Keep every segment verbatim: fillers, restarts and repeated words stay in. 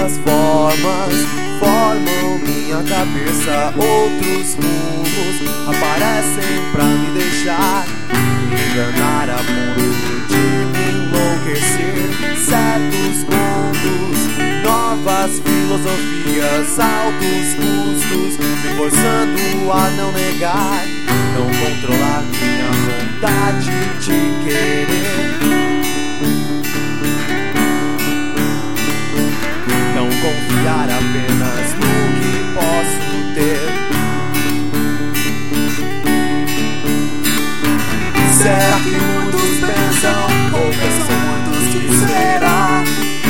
Novas formas formam minha cabeça, outros rumos aparecem pra me deixar enganar a ponto de me enlouquecer. Certos contos, novas filosofias, altos custos, me forçando a não negar, não controlar minha vontade de querer, não confiar apenas no que posso ter. Será que muitos pensam, ou pensam muitos que será?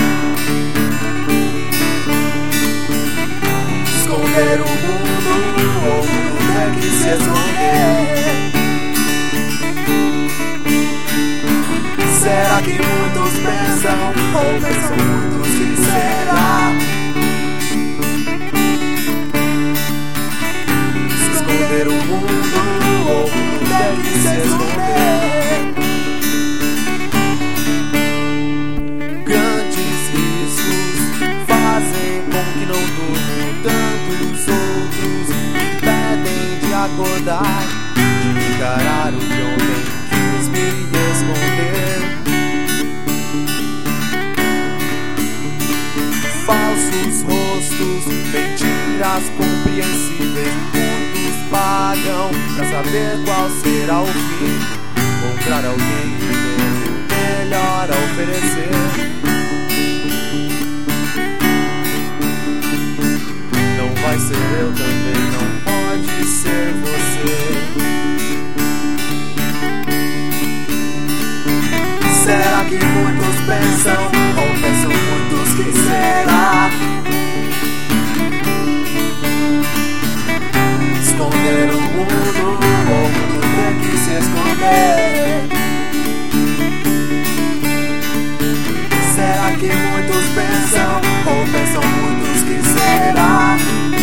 Esconder o mundo, ou o mundo tem que se esconder? Será que muitos pensam, ou pensam muitos que será? Esconder o mundo, ou o mundo tem que se esconder? Grandes riscos fazem com que não durmo tanto, os outros me impedem de acordar, de encarar o que ontem quis me esconder. Falsos rostos, mentiras compreensíveis, muitos pagam pra saber qual será o fim. Encontrar alguém e ter o melhor a oferecer. Não vai ser eu também, não pode ser você. Será que muitos pensam, ou pensam muitos que será? Esconder o mundo, ou o mundo tem que se esconder? Será que muitos pensam, ou pensam muitos que será?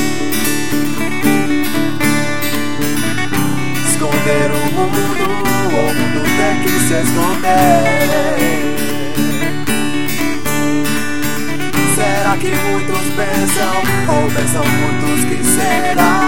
Esconder o mundo, ou o mundo tem que se esconder? Será que muitos pensam, ou pensam muitos que será?